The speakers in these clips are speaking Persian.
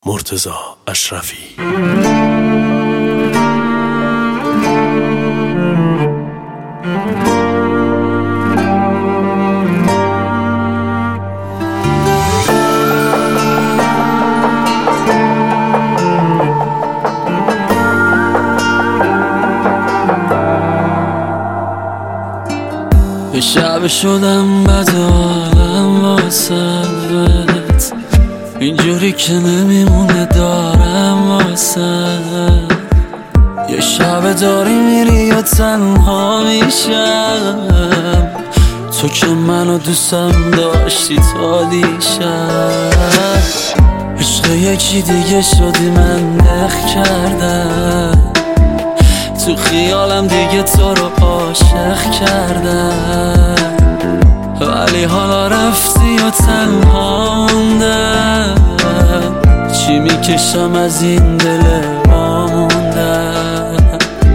مرتضی اشرفی. یه شب شدم بد حالم واسه اینجوری که نمیمونه دارم واسه یه شب داری میری یا تنها میشم تو که منو دوستم داشتی تا دیشب عشق یکی دیگه شدی من نخ کردم تو خیالم دیگه تو رو عاشق کردم ولی حالا رفتی و تنها موندم چی میکشم از این دل ماندم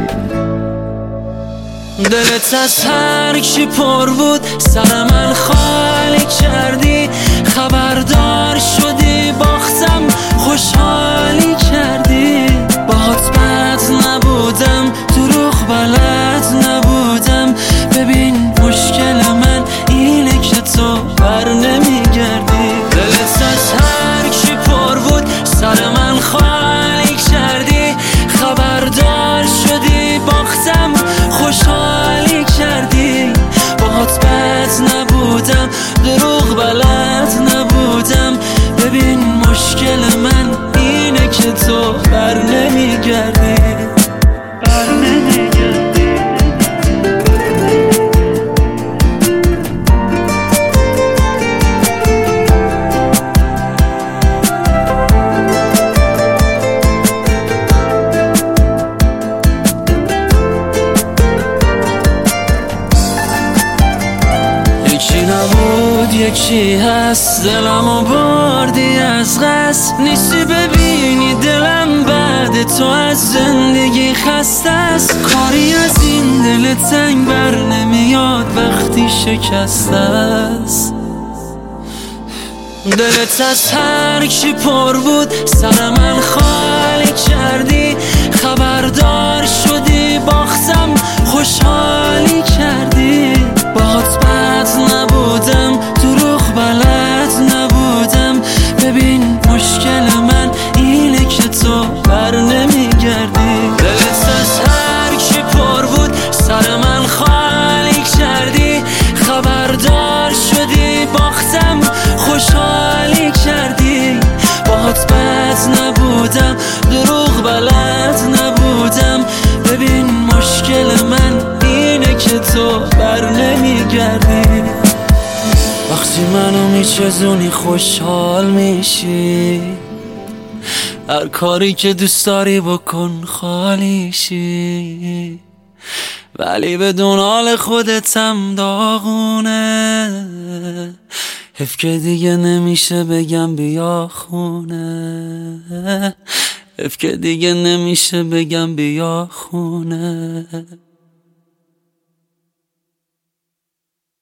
دلت از هر کی پر بود سر من خالی کردی خبردار شدی باختم خوشحالی کردی باهات بد نبودم دروغ بلد نبودم ببین مشکل من اینه که تو بر نمیگردی دلت از هر کی پر بود سر من خالی کردی خبردار شدی باختم خوشحالی کردی باهات بد نبودم دروغ بلد نبودم ببین مشکل من اینه که تو بر نمیگردی یکی نبود یکی هست دلمو بردی از قصد نیستی ببینی دلم بعد تو از زندگی خسته است کاری از این دل تنگ بر نمیاد وقتی شکسته است دلت از هر کی پر بود سر من خالی کردی خبردار شدی باختم خوشحالی کردی باهات بد نبودم دروغ بلد نبودم ببین مشکل من اینه که تو بر نمیگردی دلت از هر کی پر بود سر من خالی کردی خبردار شدی باختم خوشحالی کردی باهات بد نبودم دروغ بلد نبودم ببین مشکل من اینه که تو بر نمیگردی وقتی منو میچزونی خوشحال میشی هر کاری که دوست داری بکن خالیشی ولی بدون حال خودتم داغونه حیف که دیگه نمیشه بگم بیا خونه حیف که دیگه نمیشه بگم بیا خونه